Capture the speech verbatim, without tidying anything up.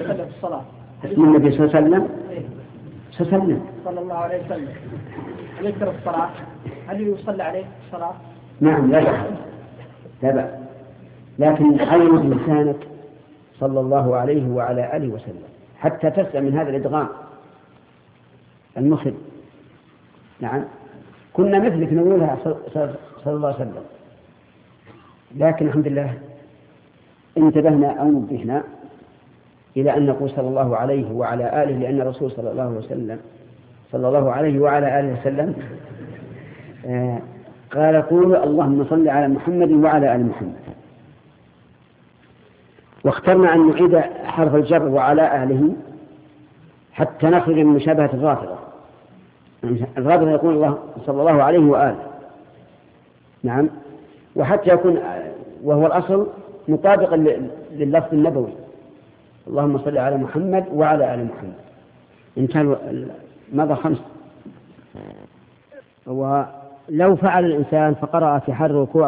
وسلم في الصلاة. اسم النبي صلى الله عليه وسلم سلم صلى الله عليه وسلم هل يذكر الصلاة؟ هل يصلى عليه الصلاة؟ نعم لا بأس لا بأس، لكن عين لسانك صلى الله عليه وعلى آله وسلم حتى تسلم من هذا الإدغام المخل. نعم كنا مثلك نقولها صلى الله عليه وسلم، لكن الحمد لله انتبهنا أو نبهنا إلى أن نقول صلى الله عليه وعلى آله، لأن الرسول صلى الله عليه وسلم صلى الله عليه وعلى آله وسلم آه قال قولوا اللهم صل على محمد وعلى آل محمد. واخترنا أن نعيد حرف الجر وعلى آله حتى نخرج من مشابهة الرافضة. الرافضة يقول الله صلى الله عليه وآله، نعم، وحتى يكون وهو الأصل مطابقا لللفظ النبوي اللهم صل على محمد وعلى آل محمد. انتهى ماذا خمس. ولو فعل الإنسان فقرأ في حال الركوع